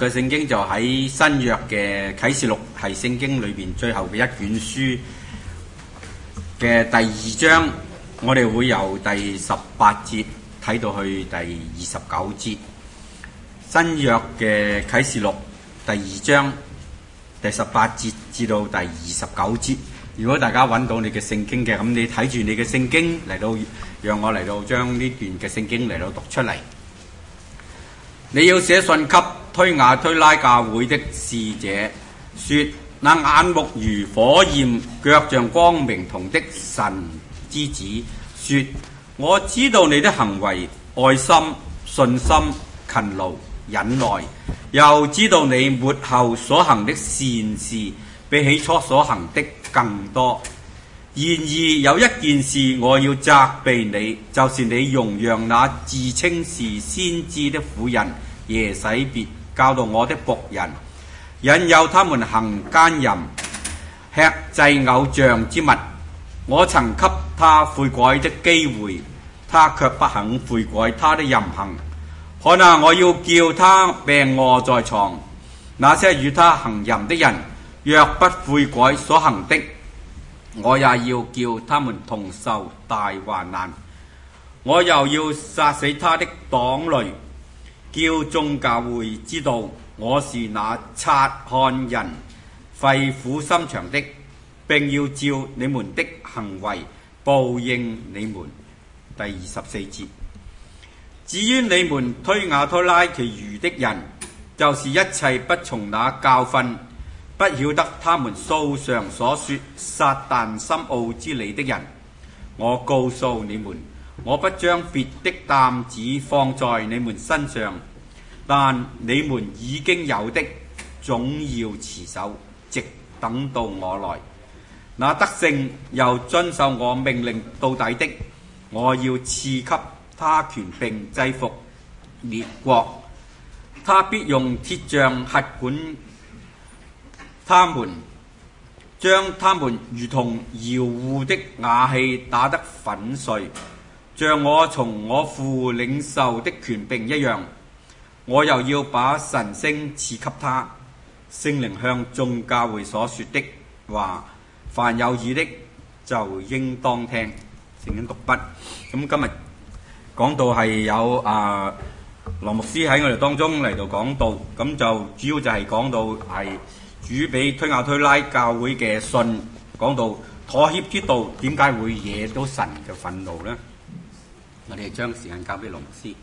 嘅聖經就喺新約嘅啟示錄，係聖經裏邊最後嘅一卷書嘅第2章，我哋會由第18節睇到去第29節。新約嘅啟示錄第2章第18節至到第29節。如果大家揾到你嘅聖經嘅，咁你睇住你嘅聖經嚟到，讓我嚟到將呢段嘅聖經嚟到讀出嚟。你要寫信給推雅推拉教會的使者，說：那眼目如火焰，腳像光明銅的神之子，說：我知道你的行為、愛心、信心、勤勞、忍耐，又知道你末後所行的善事比起初所行的更多。然而有一件事我要責備你，就是你容讓那自稱是先知的婦人耶洗別教導我的僕人，引誘他們行奸淫，吃祭偶像之物。我曾給他悔改的機會，他卻不肯悔改他的淫行。看哪，我要叫他病臥在床。那些與他行淫的人，若不悔改所行的，我也要叫他們同受大患難。我又要殺死他的黨類，叫眾教會知道我是那察看人肺腑心腸的，並要照你們的行為報應你們。第24節。至於你們推雅推拉其餘的人，就是一切不從那教訓，不曉得他們素常所說撒但深奧之理的人，我告訴你們，我不將別的擔子放在你們身上，但你們已經有的，總要持守，直等到我來。那得勝又遵守我命令到底的，我要賜給他權柄制服列國，他必用鐵杖轄管他們，將他們如同窯戶的瓦器打得粉碎，像我從我父領受的權柄一樣。我又要把晨星賜給他。聖靈向眾教會所說的話，凡有耳的就應當聽。聖經讀畢。咁今日講到係有羅牧師喺我哋當中嚟到講道，咁就主要就係講到係主俾推雅推拉教會嘅信，講到妥協之道點解會惹到神嘅憤怒呢？我哋將時間交俾羅牧師。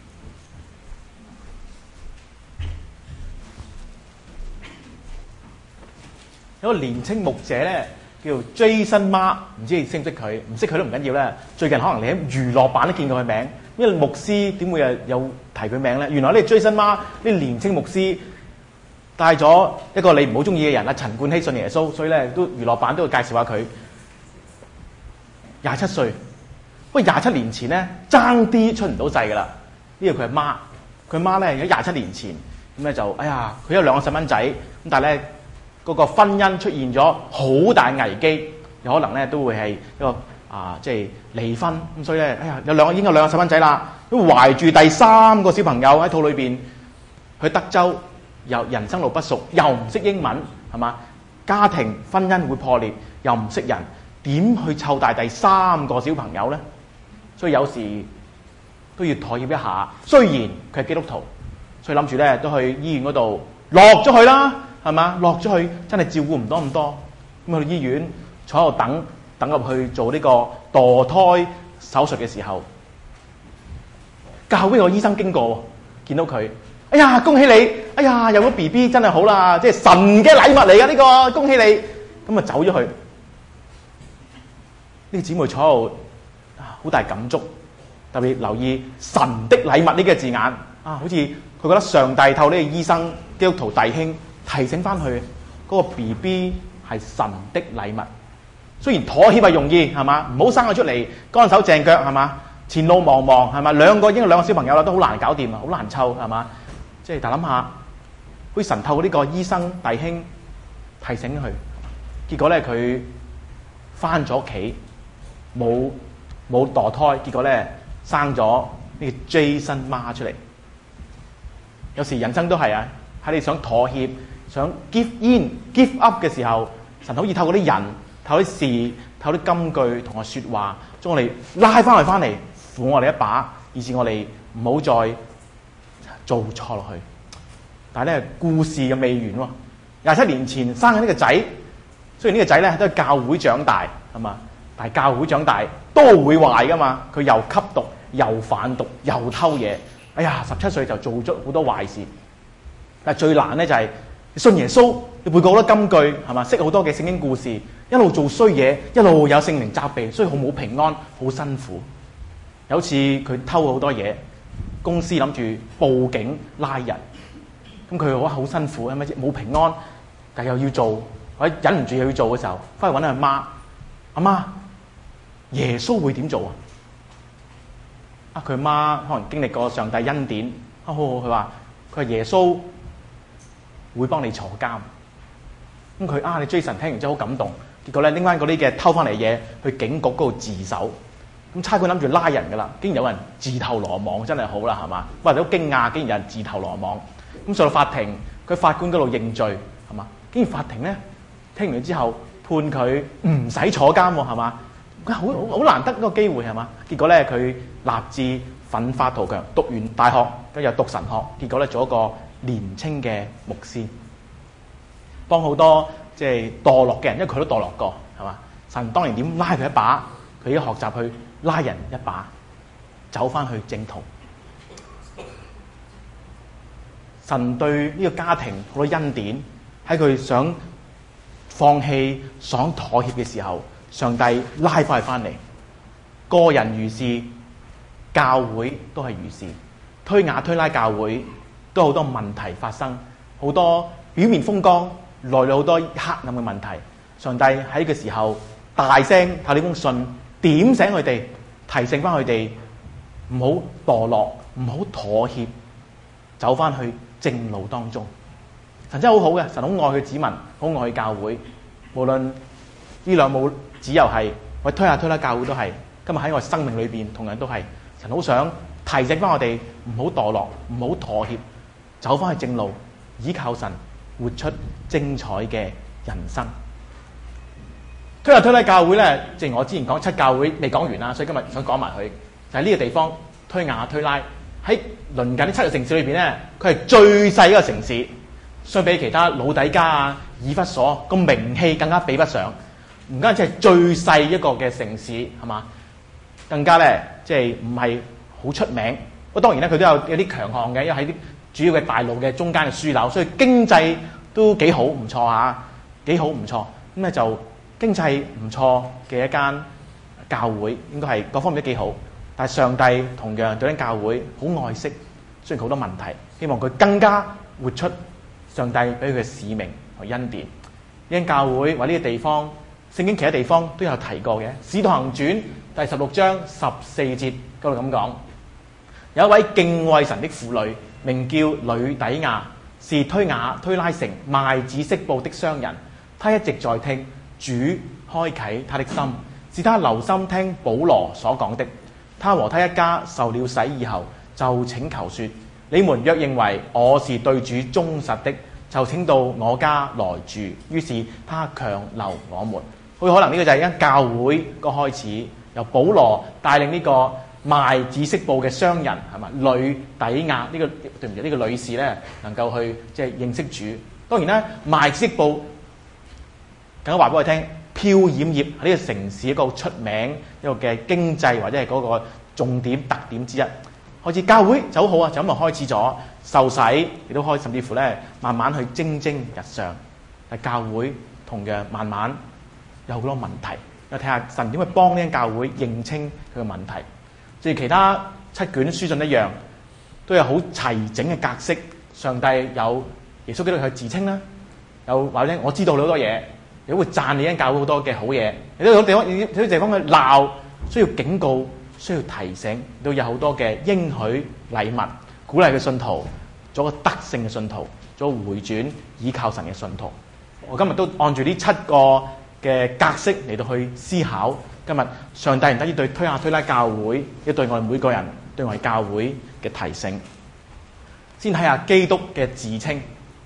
有個年青牧者咧，叫 Jason Ma， 唔知你識唔識佢？唔識佢都唔緊要啦。最近可能你喺娛樂版都見過佢名，因為牧師點會有提佢名咧？原來呢個 Jason Ma 呢年青牧師帶咗一個你唔好中意嘅人啊，陳冠希信耶穌，所以咧都娛樂版都會介紹下佢。27歲，不過27年前咧爭啲出唔到世噶啦。呢個佢阿媽，佢媽咧喺27年前咁咧就佢有2個細蚊仔，咁但係咧。嗰個婚姻出現咗好大危機，有可能咧都會係一個即係離婚咁，所以咧已經有2個細蚊仔啦，都懷住第3個小朋友喺肚裏邊，去德州又人生路不熟，又唔識英文係嘛，家庭婚姻會破裂，又唔識人，點去湊大第3個小朋友咧？所以有時都要妥協一下。雖然佢係基督徒，所以諗住咧都去醫院嗰度落咗去啦。係嘛？落咗去真係照顧唔到咁多，咁去醫院坐喺度等入去做呢個墮胎手術嘅時候，教會個醫生經過，見到佢，哎呀恭喜你！哎呀有個 BB 真係好啦，即係神嘅禮物嚟㗎呢個，恭喜你！咁啊走咗去，呢個姊妹坐喺度好大感觸，特別留意神的禮物呢個字眼好似佢覺得上帝透過呢個醫生基督徒弟兄。提醒翻佢嗰個 BB 係神的禮物，雖然妥協係容易係嘛，唔好生佢出嚟乾手淨腳係嘛，前路茫茫係嘛，已經有2個小朋友啦，都好難搞掂啊，好難湊係嘛，即係但諗下，好似神透過呢個醫生弟兄提醒佢，結果咧佢翻咗屋企，冇墮胎，結果咧生咗呢個 Jason Ma 出嚟。有時人生都係喺你想妥協、想 give in、give up 嘅時候，神好似透過啲人、透過啲事、透過啲金句同我說話，將我哋拉翻嚟，扶我哋一把，以致我哋唔好再做錯落去。但係咧，故事嘅未完喎。27年前生緊呢個仔，雖然呢個仔咧都係教會長大，係嘛？但係教會長大都會壞噶嘛。佢又吸毒，又販毒，又偷嘢。哎呀，17歲就做咗好多壞事。但係最難咧就係你信耶穌，你背過好多金句，係嘛？識好多嘅聖經故事，一路做衰嘢，一路有聖靈責備，所以好冇平安，好辛苦。有次佢偷好多嘢，公司諗住報警拉人，咁佢好辛苦，係咪冇平安？但又要做，或者忍唔住又要做嘅時候，翻去揾阿媽，阿媽，耶穌會點做啊？佢媽可能經歷過上帝恩典，佢話耶穌會幫你坐監。咁佢你 Jason 聽完之後好感動，結果咧拎翻嗰啲嘅偷翻嚟嘢去警局嗰度自首。咁差館諗住拉人噶啦，竟然有人自投羅網，真係好啦，係嘛？或者好驚訝，竟然有人自投羅網。咁上到法庭，佢法官嗰度認罪，係嘛？竟然法庭咧聽完之後判佢唔使坐監喎，係嘛？好難得嗰個機會，係嘛？結果咧佢立志奮發圖強，讀完大學跟住又讀神學，結果咧做一個年青嘅牧師，幫好多即係墮落嘅人，因為佢都墮落過，係嘛？神當年點拉佢一把，佢已經學習去拉人一把，走翻去正途。神對呢個家庭好多恩典，喺佢想放棄、想妥協嘅時候，上帝拉翻佢翻嚟。個人如是，教會都係如是。推雅推拉教會都好多問題發生，好多表面風光，內裏好多黑暗嘅問題。上帝喺呢個時候大聲透呢封信，點醒佢哋，提醒翻佢哋唔好墮落，唔好妥協，走翻去正路當中。神真係好好嘅，神好愛佢子民，好愛佢教會。無論呢兩母子又係，我推下推拉教會都係。今日喺我生命裏邊，同樣都係神好想提醒翻我哋唔好墮落，唔好妥協，走翻去正路，依靠神，活出精彩嘅人生。推下推拉教會咧，正如我之前講七教會未講完啦，所以今日想講埋佢。就係呢個地方推雅推拉喺鄰近啲7個城市裏邊咧，佢係最細一個城市，相比其他老底嘉以弗所個名氣更加比不上。唔單止係最細一個嘅城市，係嘛？更加咧，即係唔係好出名。不過當然咧，佢都有啲強項嘅，因為喺啲主要嘅大路嘅中間嘅樞紐，所以經濟都幾好，唔錯嚇，幾好唔錯。咁咧就經濟唔錯嘅一間教會，應該係各方面都幾好。但係上帝同樣對呢間教會好愛惜，雖然好多問題，希望佢更加活出上帝俾佢嘅使命同恩典。呢間教會或者呢個地方，聖經其他地方都有提過嘅，《使徒行傳》第16章14節嗰度咁講：有一位敬畏神的婦女，名叫呂底亞，是推雅推拉城賣紫色布的商人。他一直在聽主開啟他的心，使他留心聽保羅所講的。他和他一家受了洗以後，就請求說：你們若認為我是對主忠實的，就請到我家來住。於是他強留我們。佢可能呢個就係一間教會個開始，由保羅帶領呢個賣紫色布嘅商人，係嘛？呂底亞呢個對唔住呢個女士咧，能夠去即係認識主。當然啦，賣紫色布更加話俾我聽，漂染業係呢個城市一個出名一個嘅經濟或者係嗰個重點特點之一。開始教會就好好啊，就咁啊開始咗受洗，亦都開甚至乎咧慢慢去蒸蒸日上。但教會同樣慢慢有好多問題，要睇下神點去幫呢間教會認清佢嘅問題。正如其他7卷書信一樣，都有好齊整嘅格式。上帝有耶穌基督去自稱啦，有話咧我知道你好多嘢，亦都會讚你間教會好多嘅好嘢。亦都有地方，有啲地方去鬧，需要警告，需要提醒，都有好多嘅應許禮物，鼓勵嘅信徒做個得勝嘅信徒，做回轉倚靠神嘅信徒。我今日都按住呢7個嘅格式嚟到去思考，今日上帝唔單止對推雅推拉教會，亦對我哋每個人，對我哋教會嘅提醒。先睇下基督嘅自稱，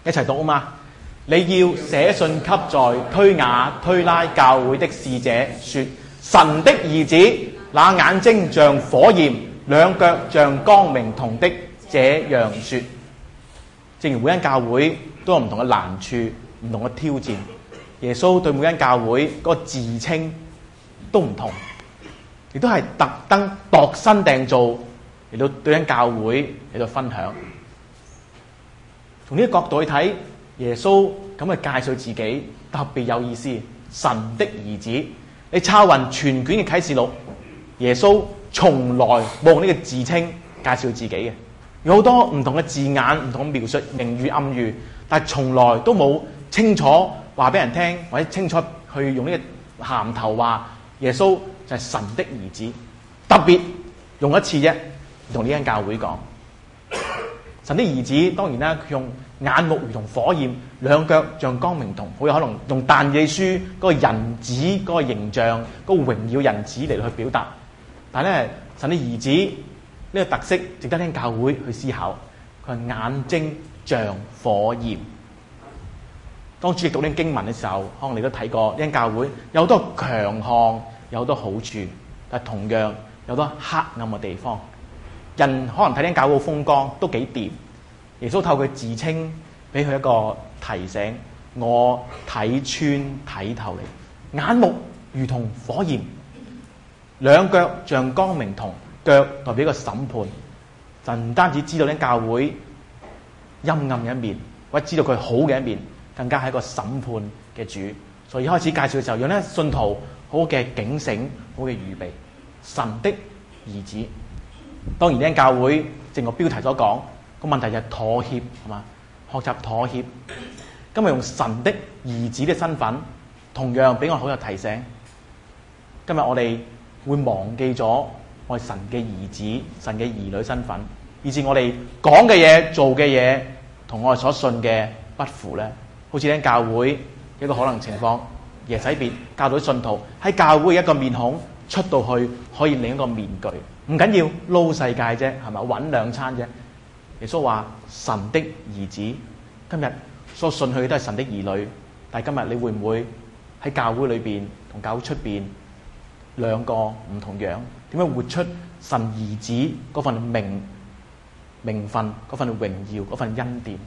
一齊讀啊嘛！你要寫信給在推雅推拉教會的使者說：神的兒子，那眼睛像火焰，兩腳像光明銅的，這樣說。正如每間教會都有唔同嘅難處、唔同嘅挑戰，耶穌對每間教會嗰個自稱都唔同，亦都係特登度身訂造嚟到對間教會嚟到分享。從呢個角度去睇，耶穌咁去介紹自己特別有意思。神的兒子，你抄勻全卷嘅啟示錄，耶穌從來冇用呢個自稱介紹自己嘅，有好多唔同嘅字眼、唔同嘅描述、明喻暗喻，但係從來都冇清楚話俾人聽，或者清楚去用呢個銜頭話耶穌就係神的兒子。特別用一次啫，同呢間教會講。神的兒子當然啦，佢用眼目如同火焰，兩腳像光明銅，好有可能用但以理書嗰個人子嗰個形象，嗰個榮耀人子嚟去表達。但係咧，神的兒子呢個特色值得聽教會去思考。佢係眼睛像火焰。當主譯讀呢經文嘅時候，可能你都睇過呢間教會有好多強項，有好多好處，但係同樣有好多黑暗嘅地方。人可能睇呢間教會好風光，都幾掂。耶穌透過自稱，俾佢一個提醒：我睇穿睇透你，眼目如同火焰，兩腳像光明銅，腳代表一個審判。就唔單止知道呢間教會陰暗嘅一面，或者知道佢好嘅一面，更加係一個審判嘅主。所以一開始介紹嘅時候，讓呢信徒好嘅警醒，好嘅預備。神的兒子。當然呢間教會正如標題所講，個問題就係妥協，係嘛？學習妥協。今日用神的兒子嘅身份，同樣俾我好有提醒。今日我哋會忘記咗我係神嘅兒子、神嘅兒女身份，以至我哋講嘅嘢、做嘅嘢，同我哋所信嘅不符咧。好似呢間教會一個可能情況，耶洗別教導信徒喺教會一個面孔出到去，可以另一個面具。唔緊要，撈世界啫，係咪？揾兩餐啫。耶穌話：神的兒子，今日所信佢都係神的兒女。但係今日你會唔會喺教會裏邊同教會出邊兩個唔同樣？點樣活出神兒子嗰份名分、嗰份榮耀、嗰份恩典？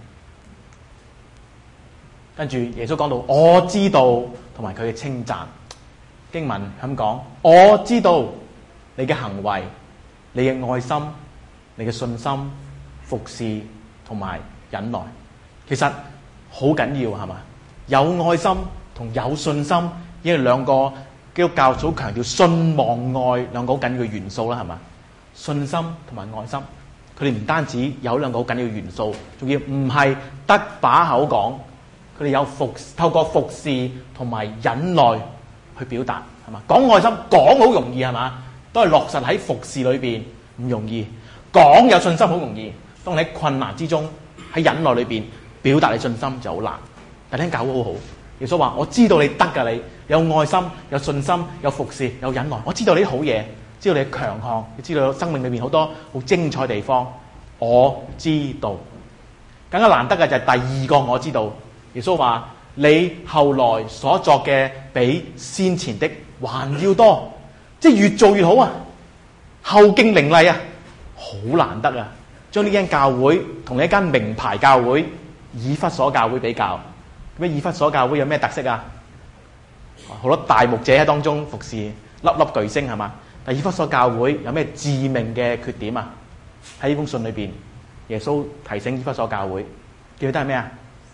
跟住耶穌講到我知道，同埋佢嘅稱讚。經文咁講：我知道你嘅行為。你嘅愛心、你嘅信心、服侍同埋忍耐，其實好緊要，係嘛？有愛心同有信心，因為兩個基督教好強調信望愛兩個好緊要嘅元素啦，係嘛？信心同埋愛心，佢哋唔單止有兩個好緊要嘅元素，仲要唔係得把口講，佢哋有透過服侍同埋忍耐去表達，係嘛？講愛心講好容易，係嘛？都係落實喺服侍裏邊唔容易，講有信心好容易。當你喺困難之中，喺忍耐裏邊表達你信心就好難。但聽教會好好，耶穌話：我知道你得㗎，你有愛心、有信心、有服侍、有忍耐。我知道你啲好嘢，知道你嘅強項，你知道生命裏邊好多好精彩地方。我知道，更加難得嘅就係第二個我知道。耶穌話：你後來所作嘅比先前的還要多。即係越做越好啊，後勁凌厲啊，好難得啊！將呢間教會同呢一間名牌教會以弗所教會比較，咁以弗所教會有咩特色啊？好多大牧者喺當中服侍，粒粒巨星係嘛？但以弗所教會有咩致命嘅缺點啊？喺呢封信裏邊，耶穌提醒以弗所教會，記得係咩啊？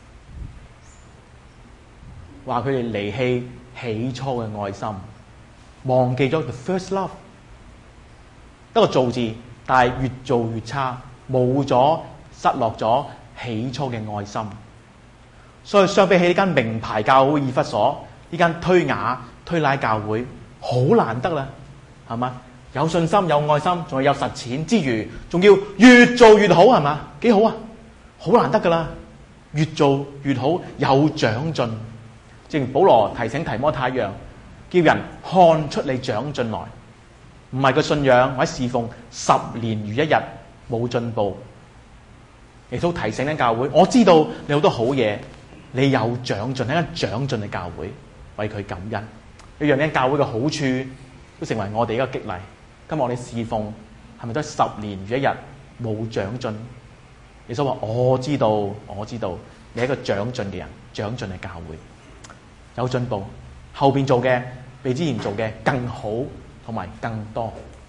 話佢哋離棄起初嘅愛心。忘記咗 the first love， 得個做字，但係越做越差，冇咗失落咗起初嘅愛心。所以相比起呢間名牌教會以弗所，呢間推雅推拉教會好難得啦，係嘛？有信心有愛心，仲有實踐之餘，仲要越做越好，係嘛？幾好啊！好難得噶啦，越做越好，有長進。正如保羅提醒提摩太一樣，叫人看出你長進來，唔係個信仰或者侍奉10年如一日冇進步， 耶穌提醒緊教會，我知道你好多好嘢，你有長進，喺間長進嘅教會為佢感恩，要讓呢間教會嘅好處都成為我哋一個激勵。今日我哋侍奉係咪都係10年如一日冇長進？耶穌話：我知道，你係一個長進嘅人，長進嘅教會有進步，後邊做嘅比之前做嘅更好同埋更多。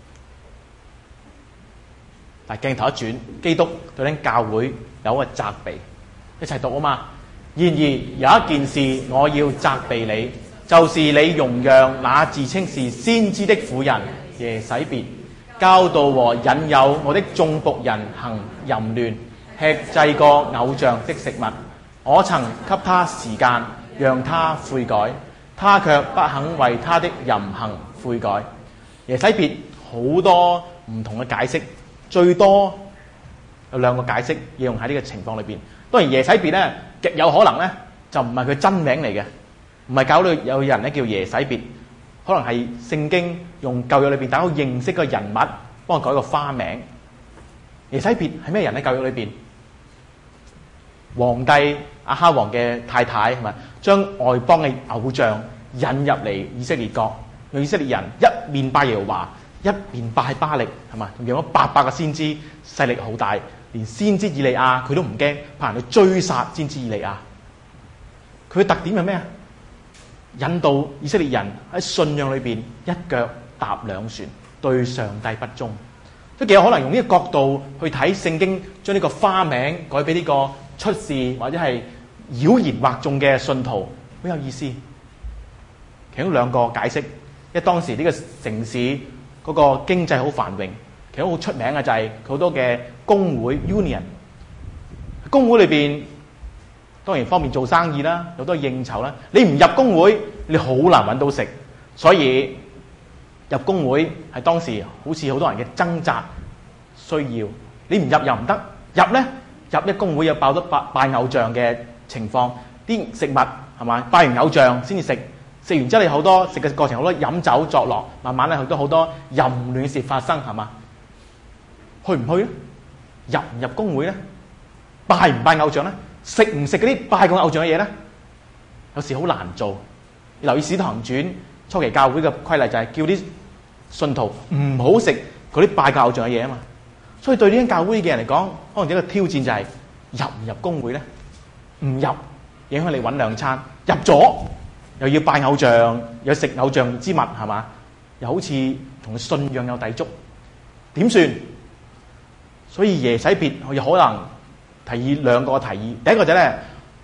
但係鏡頭一轉，基督對呢教會有一個責備，一齊讀啊嘛。然而有一件事我要責備你，就是你容讓那自稱是先知的婦人耶洗別教導和引誘我的眾僕人行淫亂，吃祭過偶像的食物。我曾給他時間讓他悔改，他卻不肯為他的淫行悔改。耶洗別好多唔同嘅解釋，最多有2個解釋應用喺呢個情況裏邊。當然耶洗別咧極有可能咧就唔係佢真名嚟嘅，唔係教會有人咧叫耶洗別，可能係聖經用舊約裏邊大家好認識嘅人物幫佢改個花名。耶洗別係咩人喺舊約裏邊？皇帝亞哈王嘅太太係咪將外邦嘅偶像引入嚟以色列國，讓以色列人一面拜耶和華，一面拜巴力，係嘛？用咗800個先知，勢力好大，連先知以利亞佢都唔驚，派人去追殺先知以利亞。佢嘅特點係咩啊？引導以色列人喺信仰裏邊一腳踏兩船，對上帝不忠。都幾有可能用呢個角度去睇聖經，將呢個花名改俾呢個出事或者係妖言惑眾嘅信徒，好有意思。其中2個解釋，因為當時呢個城市嗰個經濟好繁榮，其中好出名嘅就係佢好多嘅工會 union。工會裏邊當然方便做生意啦，有好多應酬啦。你唔入工會，你好難揾到食，所以入工會係當時好似好多人嘅掙扎需要。你唔入又唔得，入一工會有爆得拜偶像嘅情況，啲食物係嘛，拜完偶像先至食，食完之後你好多食嘅過程好多飲酒作樂，慢慢咧好多淫亂嘅事發生係嘛？去唔去咧？入唔入工會咧？拜唔拜偶像咧？食唔食嗰啲拜過偶像嘅嘢咧？有時好難做。你留意《使徒行傳》初期教會嘅規例就係叫啲信徒唔好食嗰啲拜過偶像嘅嘢啊嘛。所以對呢間教會嘅人嚟講，可能一個挑戰就係入唔入工會咧？唔入影響你揾2餐，入咗又要拜偶像，又食偶像之物係嘛？又好似同信仰有抵觸，點算？所以耶洗別有可能提議2個提議。第一個就咧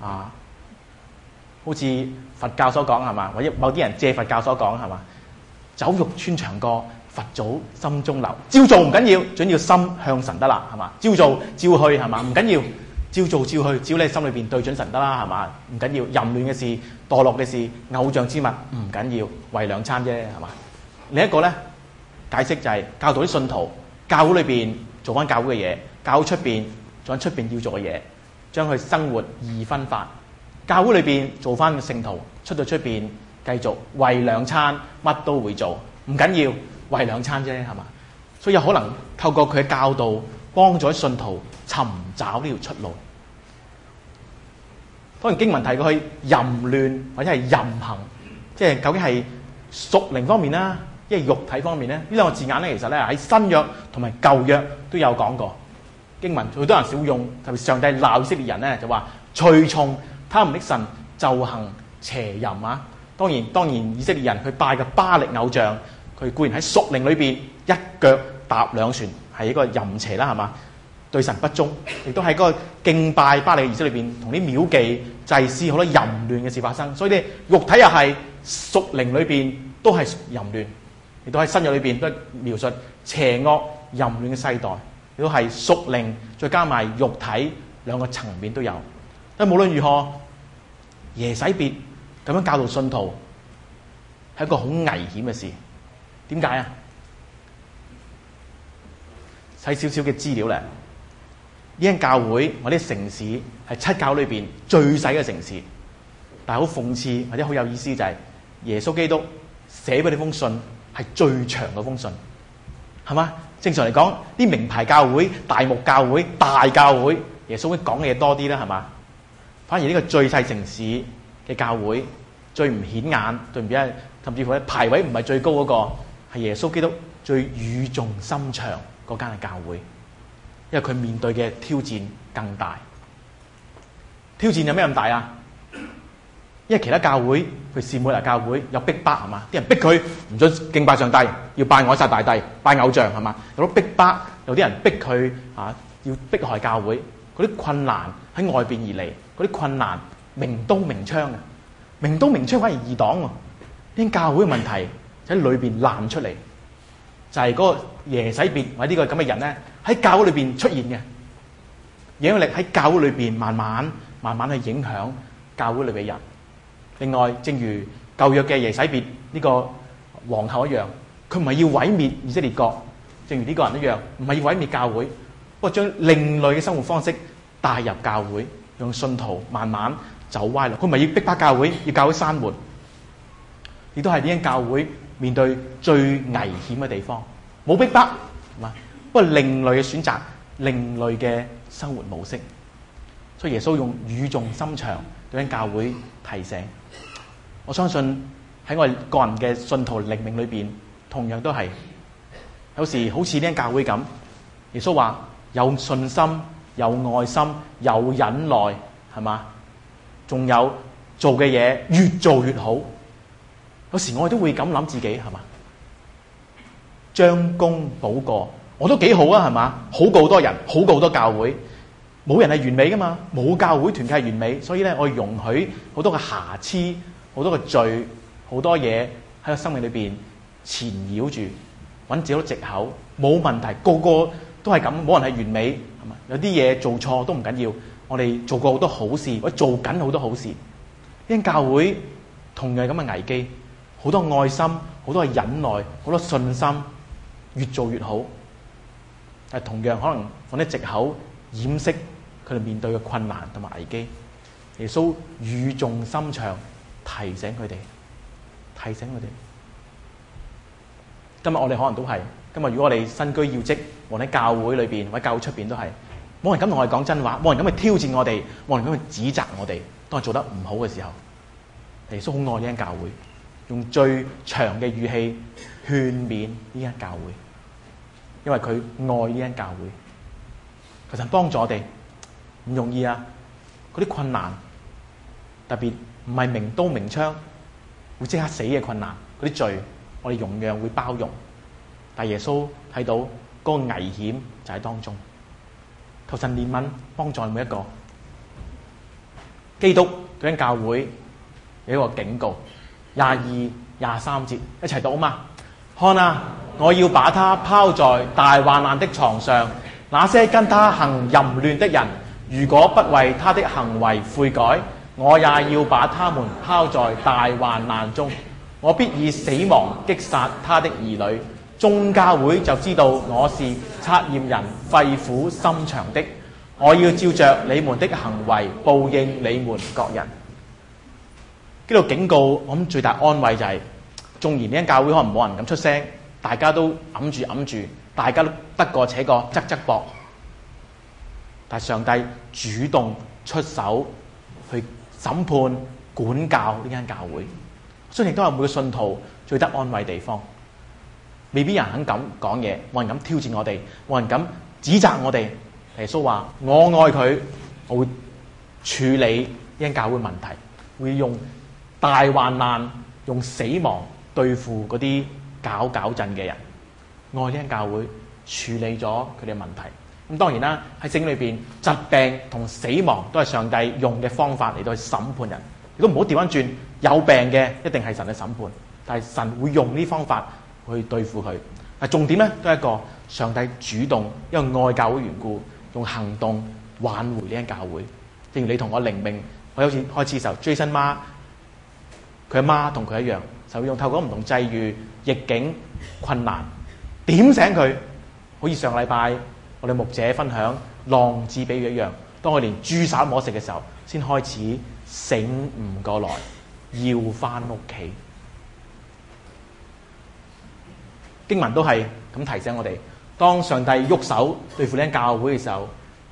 好似佛教所講係嘛，或者某啲人借佛教所講係嘛，酒肉穿腸過，佛祖心中留。照做唔緊要，準要心向神得啦，係嘛？照做照去係嘛？唔緊要，照做照去，只要你心裏邊對準神得啦，係嘛？唔緊要，淫亂嘅事、墮落嘅事、偶像之物唔緊要，為2餐啫，係嘛？另一個咧解釋就係教導啲信徒，教會裏邊做翻教會嘅嘢，教會出邊做翻出邊要做嘅嘢，將佢生活2分法。教會裏邊做翻聖徒，出到出邊繼續為2餐，乜都會做，唔緊要，為2餐啫，係嘛？所以有可能透過佢嘅教導，幫助信徒尋找呢條出路。當然經文提過去淫亂或者係淫行，即係究竟係屬靈方面啦，因為肉體方面咧，呢2個字眼咧，其實咧喺新約同埋舊約都有講過。經文好多人少用，特別上帝鬧以色列人咧，就話隨從他們的神就行邪淫啊！當然，以色列人佢拜嘅巴力偶像，佢固然喺屬靈裏邊一腳踏2船，係一個淫邪啦，係嘛？對神不忠，亦都喺嗰個敬拜巴力嘅儀式裏邊，同啲廟妓祭司好多淫亂嘅事發生。所以咧，肉體又係屬靈裏邊都係淫亂，亦都喺新約裏邊都描述邪惡淫亂嘅世代，亦都係屬靈再加埋肉體2個層面都有。但無論如何，耶洗別咁樣教導信徒係一個好危險嘅事。點解啊？睇少少嘅資料咧，呢間教會或者城市係7教裏邊最細嘅城市，但係好諷刺或者好有意思就係耶穌基督寫俾你封信係最長嘅封信，係嘛？正常嚟講，啲名牌教會、大牧教會、大教會耶穌會講嘅嘢多啲啦，係嘛？反而呢個最細城市嘅教會，最唔顯眼，對唔住啊，甚至乎排位唔係最高嗰個，係耶穌基督最語重心長嗰間嘅教會，因為佢面對嘅挑戰更大。挑戰有咩咁大啊？因為其他教會，譬如士每拿教會有逼迫係嘛，啲人逼佢唔准敬拜上帝，要拜凱撒大帝，拜偶像係嘛，有啲逼迫，有啲人逼佢要迫害教會，嗰啲困難喺外邊而嚟，嗰啲困難明刀明槍嘅，明刀明槍反而異黨喎，啲教會嘅問題就喺裏邊爛出嚟，就係嗰個耶洗別或者呢個咁嘅人咧喺教會裏邊出現嘅，影響力喺教會裏邊慢慢去影響教會裏嘅人。另外，正如舊約嘅耶洗別呢個皇后一樣，佢唔係要毀滅以色列國，正如呢個人一樣，唔係要毀滅教會，不過將另類嘅生活方式帶入教會，讓信徒慢慢走歪路。佢唔係要逼迫教會，要教會閂門，亦都係呢間教會面對最危險嘅地方。冇逼迫，係嘛？不過另類嘅選擇，另類嘅生活模式。所以耶穌用語重心長對間教會提醒。我相信喺我哋個人嘅信徒靈命裏邊，同樣都係有時好似呢間教會咁。耶穌話有信心、有愛心、有忍耐，係嘛？仲有做嘅嘢越做越好。有時我哋都會咁諗自己，係嘛？將功補過，我都幾好啊，係嘛？好過好多人，好過好多教會。冇人係完美噶嘛，冇教會團契係完美，所以咧我容許好多嘅瑕疵。好多個罪，好多嘢喺個生命裏邊纏繞住，揾自己多藉口，冇問題，個個都係咁，冇人係完美，係嘛？有啲嘢做錯都唔緊要，我哋做過好多好事，或者做緊好多好事。呢間教會同樣咁嘅危機，好多愛心，好多嘅忍耐，好多信心，越做越好。但係同樣可能揾啲藉口掩飾佢哋面對嘅困難同埋危機。耶穌語重心長。提醒佢哋。今日我哋可能都係，今日如果我哋身居要職，無論喺教會裏邊或者教會出邊都係，冇人敢同我哋講真話，冇人敢去挑戰我哋，冇人敢去指責我哋，當我做得唔好嘅時候，耶穌好愛呢間教會，用最長嘅語氣勸勉呢間教會，因為佢愛呢間教會，求神幫助我哋，唔容易啊！嗰啲困難，特別唔係明刀明槍會即刻死嘅困難，嗰啲罪我哋容讓會包容，但耶穌睇到嗰個危險就喺當中，求神憐憫幫助每一個。基督嗰間教會有一個警告，22、23節一齊讀啊嘛！看啊，我要把他拋在大患難的床上，那些跟他行淫亂的人，如果不為他的行為悔改，我也要把他們拋在大患難中，我必以死亡擊殺他的兒女。眾教會就知道我是察驗人肺腑心腸的，我要照着你們的行為報應你們各人。呢度警告，我諗最大安慰就係、縱然呢間教會可能冇人敢出聲，大家都揞住，大家都得過且過，側膊，但係上帝主動出手去審判管教呢間教會，所以亦都係每個信徒最得安慰的地方。未必有人肯咁講嘢，冇人敢挑戰我哋，冇人敢指責我哋。耶穌話：我愛佢，我會處理呢間教會問題，會用大患難、用死亡對付嗰啲搞震嘅人。愛呢間教會，處理咗佢哋嘅問題。咁當然啦，喺聖經裏邊，疾病同死亡都係上帝用嘅方法嚟到去審判人。如果唔好調翻轉，有病嘅一定係神嘅審判，但係神會用呢方法去對付佢。但重點咧都係一個上帝主動，因為愛教會緣故，用行動挽回呢間教會。正如你同我靈命，我有次開始嘅時候，Jason媽佢阿媽同佢一樣，就會用透過唔同際遇、逆境、困難點醒佢。好似上禮拜我哋牧者分享浪子比喻一樣，當我連豬手摸食嘅時候，先開始醒悟過來，要翻屋企。經文都係咁提醒我哋，當上帝喐手對付呢間教會嘅時候，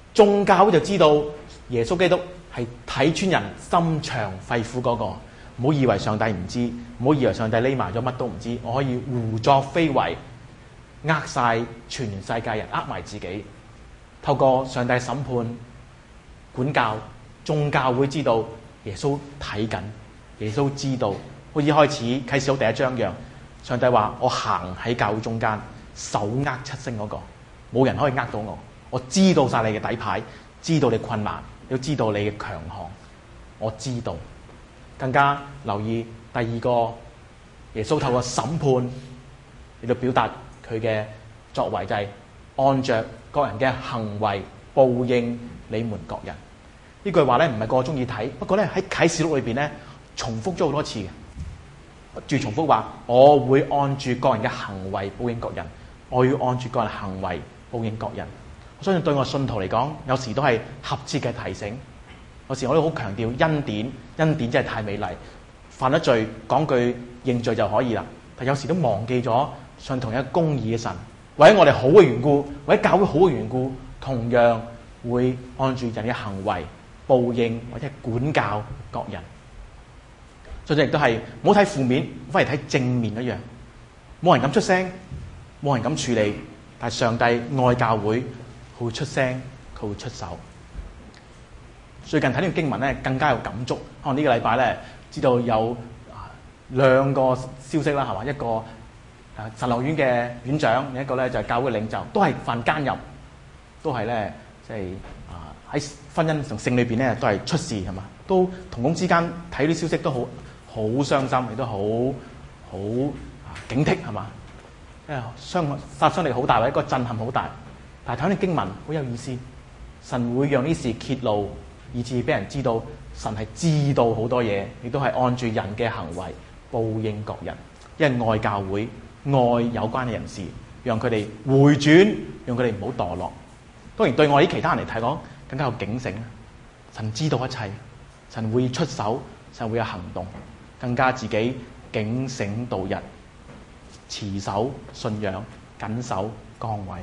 眾教會就知道耶穌基督係睇穿人心腸肺腑嗰個。唔好以為上帝唔知，唔好以為上帝匿埋咗乜都唔知。我可以胡作非為，呃晒全世界人，呃埋自己。透過上帝審判管教，眾教會知道耶穌睇緊，耶穌知道。好似開始啟示錄第一章一樣，上帝話：我行喺教會中間，手握七星嗰個，冇人可以呃到我。我知道晒你嘅底牌，知道你困難，都知道你嘅強項。我知道。更加留意第二個，耶穌透過審判嚟到表達佢嘅作為，就係按着各人嘅行為報應你們各人。呢句話咧唔係個個中意睇，不過咧喺啟示錄裏邊咧重複咗好多次嘅，不住重複話：我會按住各人嘅行為報應各人，我要按住各人行為報應各人。我相信對我信徒嚟講，有時都係合切嘅提醒。有時我都好強調恩典，恩典真係太美麗。犯咗罪講句認罪就可以啦，但有時都忘記咗信同一個公義嘅神，為咗我哋好嘅緣故，為咗教會好嘅緣故，同樣會按住人嘅行為報應或者管教各人。所以亦都係唔好睇負面，反而睇正面一樣。冇人敢出聲，冇人敢處理，但係上帝愛教會，佢會出聲，佢會出手。最近睇呢段經文咧，更加有感觸。可能呢個禮拜咧，知道有兩個消息啦，係嘛？一個神學院嘅院長，另一個咧就係教會領袖，都係犯奸淫，都係咧即係喺婚姻同性裏邊咧都係出事，係嘛？都同工之間睇啲消息都好傷心，亦都好警惕，係嘛？因為殺傷力好大，或者個震撼好大。但係睇呢經文好有意思，神會讓呢事揭露。以致俾人知道神係知道好多嘢，亦都係按住人嘅行為報應各人。因為愛教會、愛有關嘅人士，讓佢哋回轉，讓佢哋唔好墮落。當然對我哋其他人嚟睇講，更加有警醒。神知道一切，神會出手，神會有行動，更加自己警醒度日，持守信仰，緊守崗位。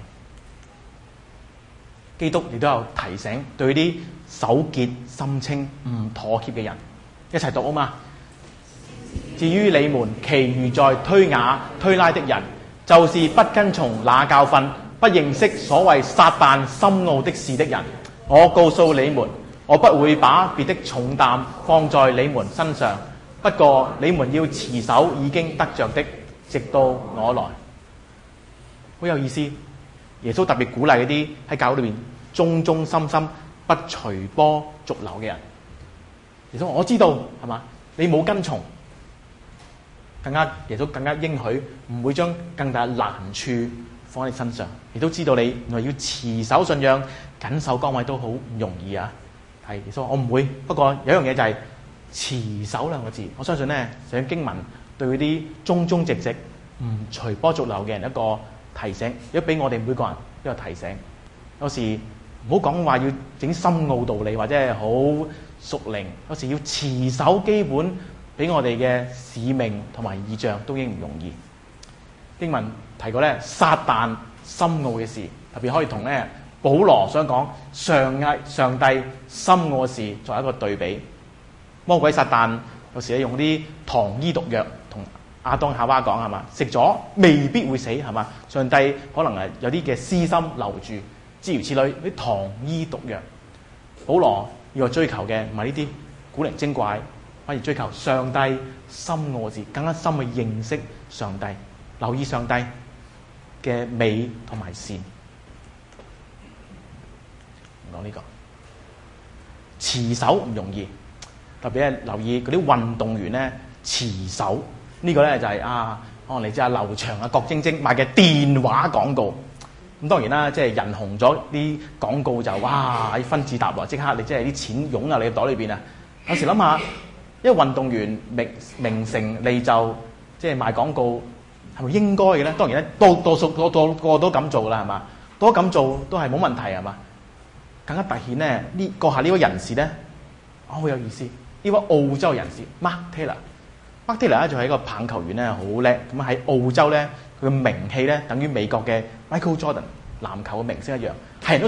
基督亦都有提醒對啲手潔心清唔妥協嘅人，一齊讀啊嘛！至於你們其餘在推雅推拉的人，就是不跟從那教訓，不認識所謂撒但深奧的事的人，我告訴你們，我不會把別的重擔放在你們身上，不過你們要持守已經得着的，直到我來。好有意思。耶穌特別鼓勵嗰啲喺教會裏邊忠忠心心不隨波逐流嘅人。耶穌話：我知道係嘛？你冇跟從，耶穌更加應許唔會將更大嘅難處放喺你身上。亦都知道你原來要持守信仰、緊守崗位都好唔容易啊。係耶穌話：我唔會。不過有一樣嘢就係持守兩個字。我相信咧，上經文對嗰啲忠忠直直、唔隨波逐流嘅人一個提醒，如果俾我哋每個人一個提醒，有時唔好講話要整深奧道理或者係好屬靈，有時要持守基本俾我哋嘅使命同埋異象都已經唔容易。經文提過咧，撒但深奧嘅事，特別可以同咧保羅想講上帝深奧嘅事作為一個對比。魔鬼撒但有時咧用啲糖衣毒藥同亞當夏娃講係嘛，食咗未必會死係嘛？上帝可能係有啲嘅私心留住，諸如此類啲糖衣毒藥。保羅要追求嘅唔係呢啲古靈精怪，反而追求上帝深奧字，更加深去認識上帝，留意上帝嘅美同埋善。講呢個持守唔容易，特別係留意嗰啲運動員咧持守。呢個咧就係可能你知劉翔啊、郭晶晶賣嘅電話廣告。咁當然啦，即係人紅咗啲廣告就哇喺分子搭落，即刻你即係啲錢湧入你嘅袋裏邊啊！有時諗下，因為運動員名成利就，即係賣廣告係咪應該嘅咧？當然咧，多數個個都咁做啦，係嘛？多咁做都係冇問題係嘛？更加突顯咧，閣下呢位人士咧，好有意思。呢位澳洲人士 Mark Taylor 咧就係一個棒球員咧，好叻。咁喺澳洲咧，佢嘅名氣咧等於美國嘅 Michael Jordan 籃球嘅明星一樣，係人都識。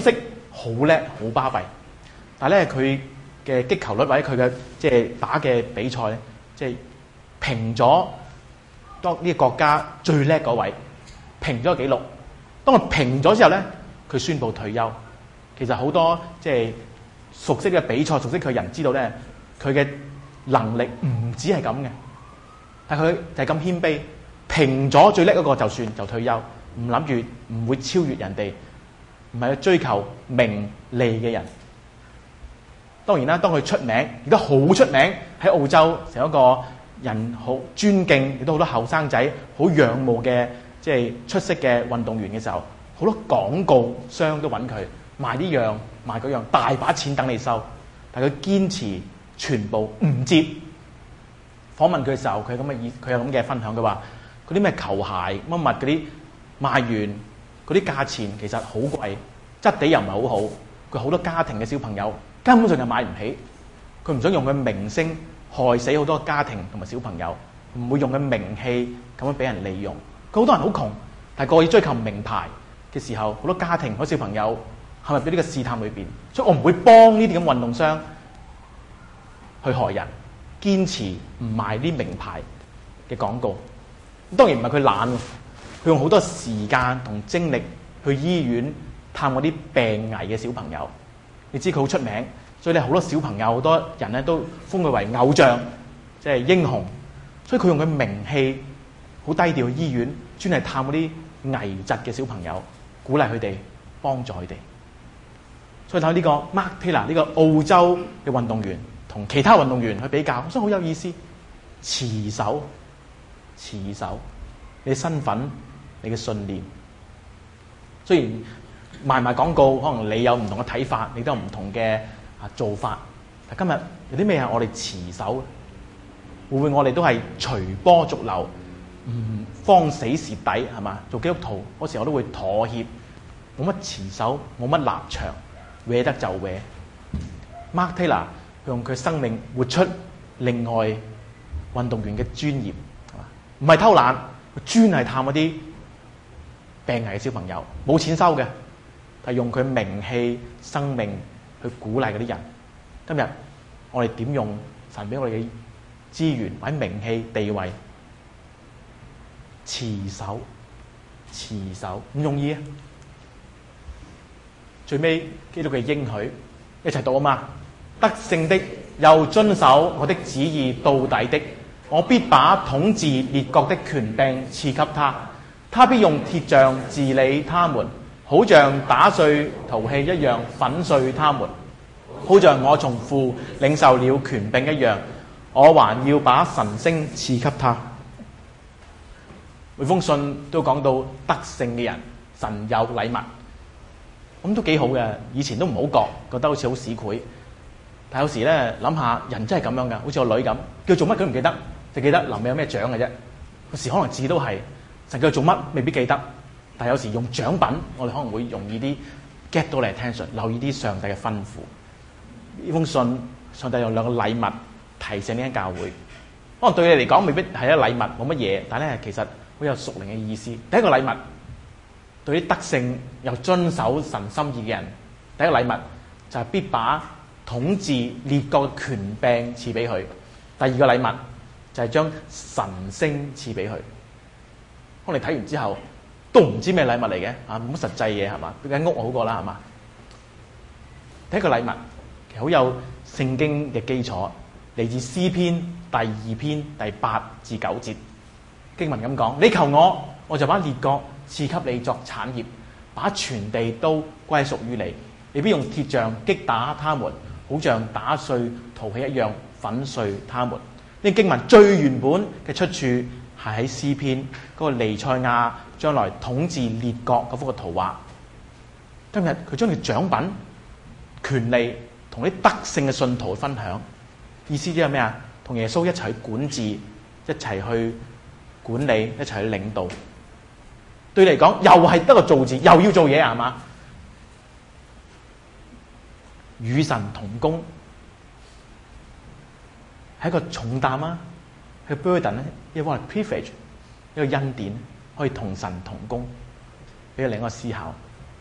好叻好巴閉，但係咧佢嘅擊球率或者佢嘅即係打嘅比賽咧，即係平咗當呢個國家最叻嗰位，平咗紀錄。當佢平咗之後咧，佢宣布退休。其實好多即係熟悉嘅比賽、熟悉佢人知道咧，佢嘅能力唔止係咁嘅，但係佢就係咁謙卑，平咗最叻嗰個就算就退休，唔諗住唔會超越人哋，唔係去追求名利嘅人。當然啦，當佢出名，亦都好出名喺澳洲，成一個人好尊敬，亦都好多後生仔好仰慕嘅即係出色嘅運動員嘅時候，好多廣告商都揾佢賣呢樣賣嗰樣，大把錢等你收，但係佢堅持全部唔接。訪問佢嘅時候，佢有咁嘅分享，佢話嗰啲咩球鞋乜物嗰啲賣完嗰啲價錢其實好貴，質地又唔係好好，佢好多家庭嘅小朋友根本上就買唔起，佢唔想用佢名聲害死好多家庭同埋小朋友，唔會用佢名氣咁樣俾人利用。佢好多人好窮，但係個個要追求名牌嘅時候，好多家庭好多小朋友陷入咗呢個試探裏邊，所以我唔會幫呢啲咁運動商去害人，堅持唔賣啲名牌嘅廣告。當然唔係佢懶，佢用好多時間同精力去醫院探嗰啲病危嘅小朋友。你知佢好出名，所以咧好多小朋友好多人咧都封佢為偶像，即係英雄。所以佢用佢名氣好低調去醫院，專係探嗰啲危疾嘅小朋友，鼓勵佢哋，幫助佢哋。所以睇呢個 Mark Taylor 呢個澳洲嘅運動員同其他運動員去比較，所以好有意思。持守你嘅身份，你嘅信念。雖然賣廣告，可能你有唔同嘅睇法，你都有唔同嘅做法。但今日有啲咩係我哋持守？會唔會我哋都係隨波逐流，唔慌死蝕底係嘛？做基督徒嗰時我都會妥協，冇乜持守，冇乜立場，搲得就搲。Mark Taylor 用佢生命活出另外運動員嘅專業，係嘛？唔係偷懶，佢專係探嗰啲病危嘅小朋友，冇錢收嘅，係用佢名氣、生命去鼓勵嗰啲人。今日我哋點用神俾我哋嘅資源或者名氣、地位？持守唔容易啊！最尾基督嘅應許一齊讀啊嘛！得勝的又遵守我的旨意到底的，我必把統治列國的權柄賜給他，他必用鐵杖治理他們，好像打碎陶器一樣粉碎他們，好像我從父領受了權柄一樣，我還要把晨星賜給他。每封信都講到得勝嘅人，神有禮物，咁都幾好嘅。以前都唔好覺得好似好市儈，但有時咧諗下，人真係咁樣㗎，好似我女咁，叫做乜佢唔記得，就記得臨尾有咩獎嘅啫。有時可能自己都係神叫做乜未必記得，但係有時用獎品，我哋可能會容易啲 get 到你 attention， 留意啲上帝嘅吩咐。呢封信上帝用兩個禮物提醒呢間教會，可能對你嚟講未必係一禮物，冇乜嘢，但係咧其實好有屬靈嘅意思。第一個禮物對於得勝又遵守神心意嘅人，第一個禮物就係必把統治列國嘅權柄賜俾佢。第二個禮物就係將晨星賜俾佢。我哋睇完之後都唔知咩禮物嚟嘅，冇乜實際嘢係嘛？俾間屋好過啦係嘛？第一個禮物其實好有聖經嘅基礎，嚟自詩篇第2篇第8至9節。經文咁講：你求我，我就把列國賜給你作產業，把全地都歸屬於你。你必用鐵杖擊打他們，好像打碎陶器一樣粉碎他們。呢經文最原本嘅出處係喺詩篇嗰個彌賽亞將來統治列國嗰幅嘅圖畫。今日佢將佢獎品權利同啲得勝嘅信徒分享，意思即係咩啊？同耶穌一齊去管治，一齊去管理，一齊去領導。對你嚟講，又係得個做字，又要做嘢係嘛？與神同工係一個重擔啊，係 burden 咧，亦或係 privilege， 一個恩典，可以同神同工。俾佢另一個思考，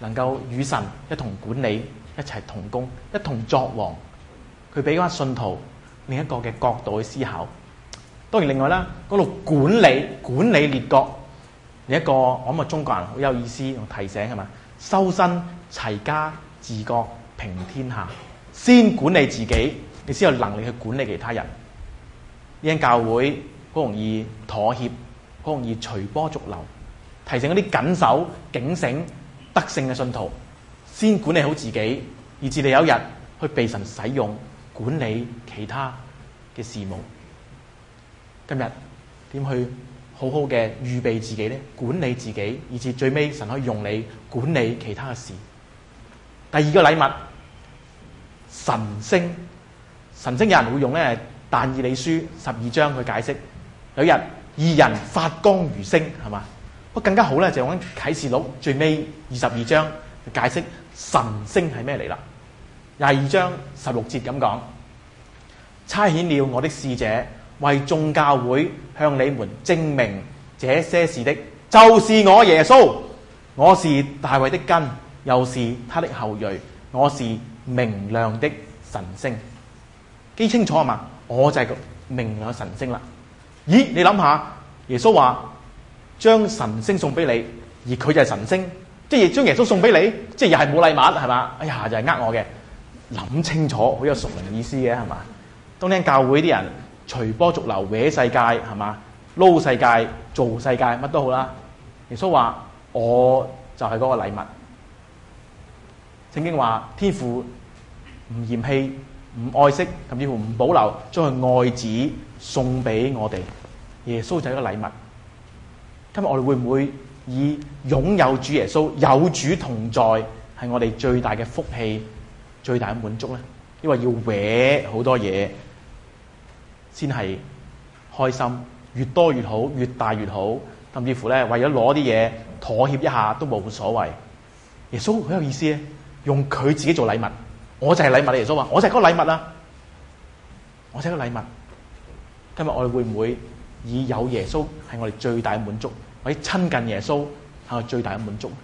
能夠與神一同管理、一齊同工、一同作王。佢俾嗰信徒另一個嘅角度去思考。當然另外啦，嗰度管理列國，另一個我諗中國人好有意思同提醒係嘛？修身齊家治國平天下，先管理自己，你先有能力去管理其他人。呢間教會好容易妥協，好容易隨波逐流，提醒嗰啲緊守警醒得勝嘅信徒，先管理好自己，以至你有一日去被神使用管理其他嘅事務。今日點去好好嘅預備自己呢？管理自己，以至最尾神可以用你管理其他嘅事。第二個禮物，晨星。晨星有人會用咧但以理書12章去解釋。有一日義人發光如星，係嘛？不過更加好咧，就用啟示錄最尾22章去解釋晨星係咩嚟啦。22章16節咁講：差遣了我的使者，為眾教會向你們證明這些事的，就是我耶穌。我是大衛的根，又是他的後裔。我是明亮的晨星。記清楚係嘛？我就係個明亮嘅晨星啦。咦，你諗下，耶穌話將晨星送俾你，而佢就係晨星，即係將耶穌送俾你，即係又係冇禮物係嘛？哎呀，就係呃我嘅。諗清楚，好有屬靈意思嘅係嘛？當聽教會啲人隨波逐流搲世界係嘛？撈世界做世界乜都好啦。耶穌話我就係嗰個禮物。聖經話天父唔嫌棄、唔愛惜，甚至乎唔保留，將佢愛子送俾我哋。耶穌就係一個禮物。今日我哋會唔會以擁有主耶穌、有主同在係我哋最大嘅福氣、最大嘅滿足呢？因為要搲好多嘢先係開心，越多越好，越大越好，甚至乎咧為咗攞啲嘢妥協一下都冇所謂。耶穌好有意思咧，用佢自己做禮物，我就係禮物。耶穌話：我就係嗰個禮物啦，我就係個禮物。今日我哋會唔會以有耶穌係我哋最大嘅滿足，或者親近耶穌係我最大嘅滿足？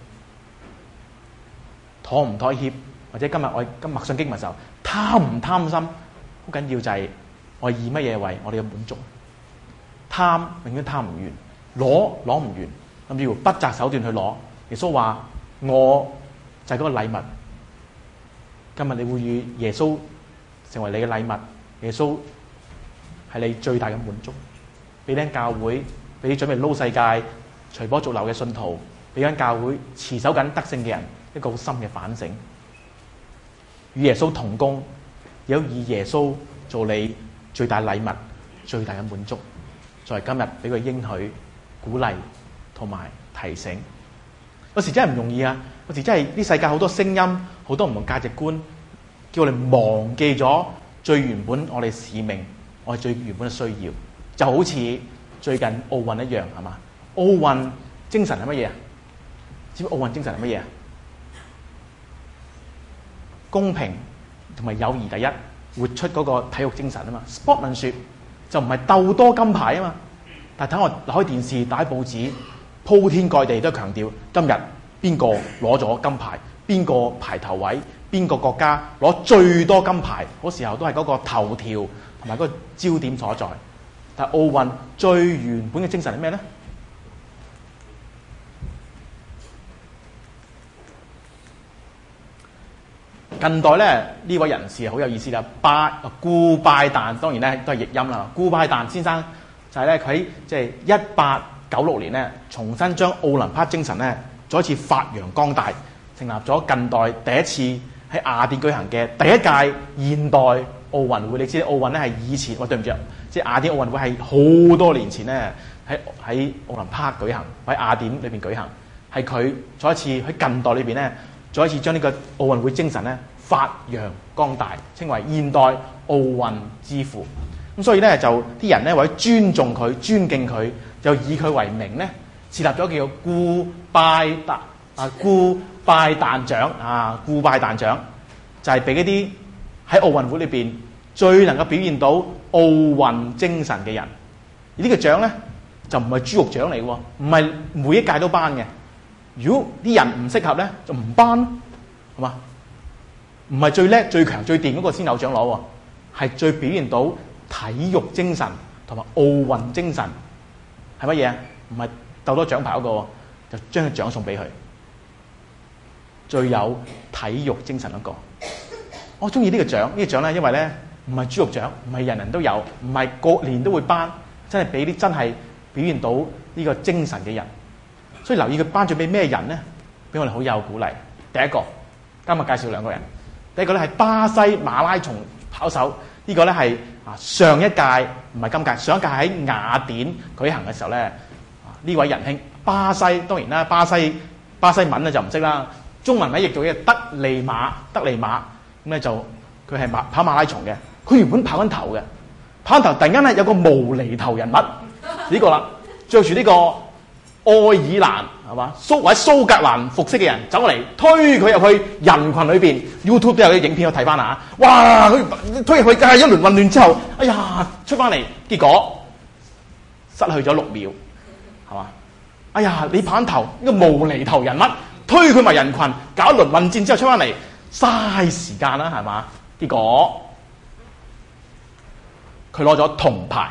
妥唔妥協？或者今日我今默信經文嘅時候，貪唔貪心？好緊要就係我以乜嘢為我哋嘅滿足？貪永遠貪唔完，攞唔完，甚至乎不擇手段去攞。耶穌話：我就係嗰個禮物。今日你會與耶穌成為你嘅禮物，耶穌係你最大嘅滿足。俾間教會，俾準備撈世界、隨波逐流嘅信徒，俾間教會持守緊得勝嘅人一個好深嘅反省。與耶穌同工，亦都以耶穌做你最大禮物、最大嘅滿足。在今日俾佢應許、鼓勵同埋提醒。有時真係唔容易啊！有時真係呢世界好多聲音、好多唔同價值觀，叫我哋忘記咗最原本我哋使命、我哋最原本嘅需要。就好似最近奧運一樣，係嘛？奧運精神係乜嘢啊？知唔知奧運精神係乜嘢啊？公平同埋友誼第一，活出嗰個體育精神啊嘛。Sportsmanship就唔係鬥多金牌啊嘛。但係睇我開電視、打報紙，鋪天蓋地都強調今日邊個攞咗金牌，邊個排頭位，邊個國家攞最多金牌，嗰時候都係嗰個頭條同埋嗰個焦點所在。但係奧運最原本嘅精神係咩咧？近代咧呢位人士好有意思啦，顧拜旦當然咧都係譯音啦。顧拜旦先生就係咧佢喺即係1896年咧重新將奧林匹克精神咧再一次發揚光大，成立咗近代第一次喺雅典舉行嘅第一屆現代奧運會。你知奧運咧係以前，對唔住，即係雅典奧運會係好多年前咧喺奧林匹克舉行，喺雅典裏邊舉行，係佢再一次喺近代裏邊咧再一次將呢個奧運會精神咧發揚光大，稱為現代奧運之父。咁所以咧就啲人咧為咗尊重佢、尊敬佢，就以佢為名咧設立咗叫做顧拜旦獎啊！顧拜旦獎就係俾嗰啲喺奧運會裏邊最能夠表現到奧運精神嘅人。而呢個獎咧就唔係豬肉獎嚟嘅喎，唔係每一屆都頒嘅。 如果啲人唔適合咧，就唔頒咯，係嘛？唔係最叻、最強、最掂嗰個先有獎攞喎，係最表現到體育精神同埋奧運精神係乜嘢啊？唔係鬥多獎牌嗰個，就將個獎送俾佢。最有體育精神嗰個，我中意呢個獎。呢個獎咧，因為咧唔係豬肉獎，唔係人人都有，唔係個年都會頒，真係俾啲真係表現到呢個精神嘅人。所以留意佢頒獎俾咩人咧，俾我哋好有鼓勵。第一個，今日介紹兩個人。第一個咧係巴西馬拉松跑手，呢個咧係上一屆唔係今屆，上一屆喺雅典舉行嘅時候咧，呢位仁兄巴西當然啦，巴西文咧就唔識啦。中文名譯做嘅德利馬咁咧就佢係跑馬拉松嘅，佢原本跑緊頭嘅，跑緊頭突然間咧有個無厘頭人物呢個啦，着住呢個愛爾蘭係嘛或者蘇格蘭服飾嘅人走嚟推佢入去人群裏邊 ，YouTube 都有啲影片我睇翻啦嚇，哇！佢推入去，一輪混亂之後，哎呀出翻嚟，結果失去咗6秒係嘛？哎呀你跑緊頭呢個無厘頭人物。推佢埋人群，搞一輪混戰之後出翻嚟，嘥時間啦，係嘛？結果佢攞咗銅牌，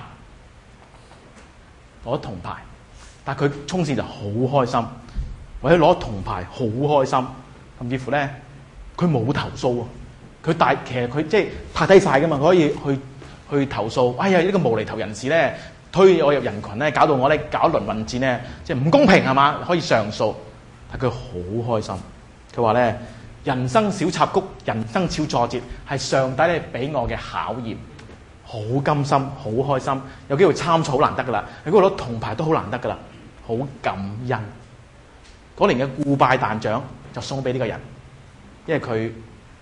但係佢衝線就好開心，為咗攞銅牌好開心，甚至乎咧佢冇投訴喎，其實佢即係拍低晒噶嘛，佢可以去投訴。哎呀呢個無厘頭人士咧推我入人群咧，搞到我咧搞一輪混戰咧，即係唔公平係嘛？可以上訴。但佢好開心，佢話咧：人生小插曲，人生小挫折，係上帝咧俾我嘅考驗，好甘心，好開心，有機會參賽好難得噶啦，有機會攞銅牌都好難得噶啦，好感恩。嗰年嘅顧拜旦獎就送俾呢個人，因為佢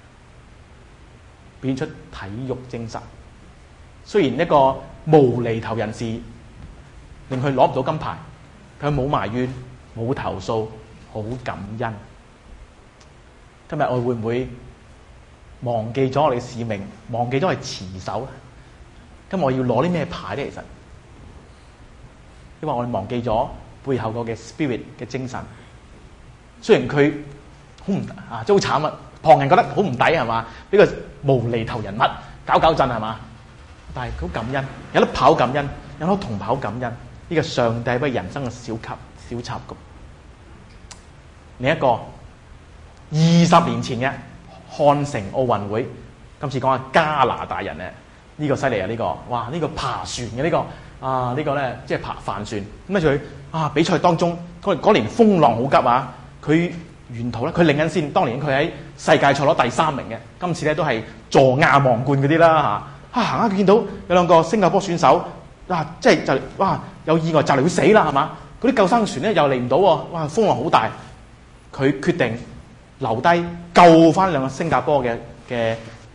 表現出體育精神。雖然一個無厘頭人士令佢攞唔到金牌，佢冇埋怨，冇投訴。好感恩。今日我會唔會忘記咗我哋嘅使命，忘記咗係持守咧？今日我要攞啲咩牌咧？其實，因為我哋忘記咗背後個嘅 spirit 嘅精神。雖然佢好唔即係好慘啊，旁人覺得好唔抵係嘛？呢個無厘頭人物搞震係嘛？但係佢好感恩，有得跑感恩，有得同跑感恩。呢個上帝俾人生嘅小插曲。另一個20年前嘅漢城奧運會，今次講下加拿大人咧，呢個犀利啊！呢個哇，呢個爬船嘅呢個呢個咧即係爬帆船。咁咧佢比賽當中嗰年風浪好急啊！佢沿途咧佢領緊先，當年佢喺世界賽攞第3名嘅，今次咧都係坐亞望冠嗰啲啦嚇。行下佢見到有2個新加坡選手即係就有意外就嚟會死啦係嘛？嗰啲救生船咧又嚟唔到喎，哇風浪好大。佢決定留低救翻2個新加坡嘅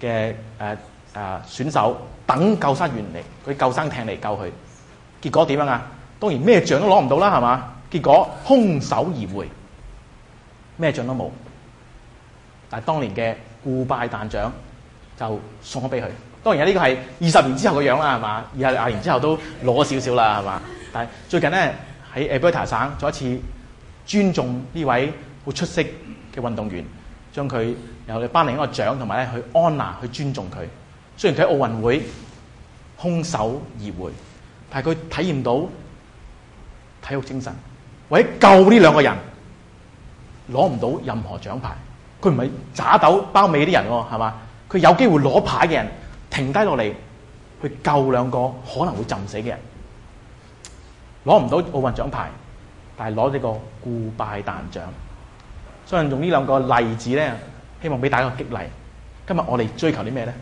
選手，等救生員嚟，佢救生艇嚟救佢。結果點樣啊？當然咩獎都攞唔到啦，係嘛？結果空手而回，咩獎都冇。但係當年嘅顧拜旦獎就送咗俾佢。當然呢個係20年之後嘅樣啦，係嘛？20年之後都攞少少啦，係嘛？但係最近咧喺 Alberta 省再一次尊重呢位好出色嘅運動員，將佢由佢頒領一個獎，同埋咧去安納去尊重佢。雖然佢喺奧運會空手而回，但係佢體驗到體育精神，為咗救呢2個人，攞唔到任何獎牌。佢唔係渣斗包尾啲人喎，係嘛？佢有機會攞牌嘅人停低落嚟去救2個可能會浸死嘅人，攞唔到奧運獎牌，但係攞呢個顧拜旦獎。所以用呢2個例子咧，希望俾大家個激勵。今日我哋追求啲咩咧？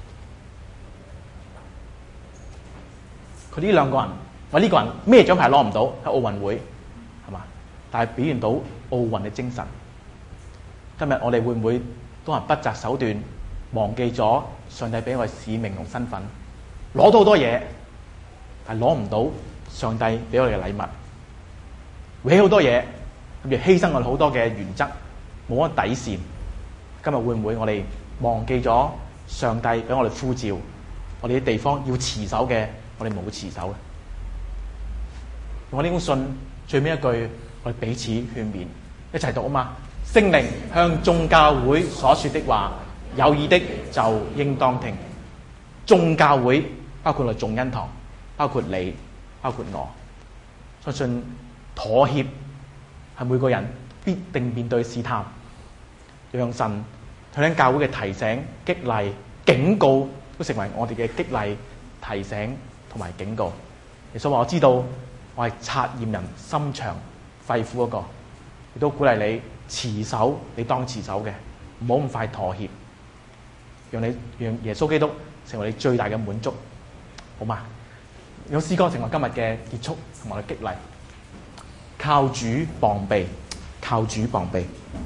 佢呢2個人，或呢個人咩獎牌攞唔到喺奧運會，係嘛？但係表現到奧運嘅精神。今日我哋會唔會都係不擇手段，忘記咗上帝俾我哋使命同身份，攞到好多嘢，但係攞唔到上帝俾我哋嘅禮物，搲好多嘢，咁就犧牲我哋好多嘅原則，冇乜底線。今日會唔會我哋忘記咗上帝俾我哋呼召，我哋啲地方要持守嘅，我哋冇持守咧？用我呢封信最尾一句，我哋彼此勸勉， 一齊讀啊嘛！聖靈向眾教會所說的話，有耳的就應當聽。眾教會包括我哋眾恩堂，包括你，包括我。相信妥協係每個人必定面對試探，讓神向緊教會嘅提醒、激勵、警告，都成為我哋嘅激勵、提醒同埋警告。耶穌話：我知道我係察驗人心腸肺腑嗰個，亦都鼓勵你持守你當持守嘅，唔好咁快妥協，讓耶穌基督成為你最大嘅滿足，好嘛？有詩歌成為今日嘅結束同埋嘅激勵，靠主膀臂，靠主膀臂。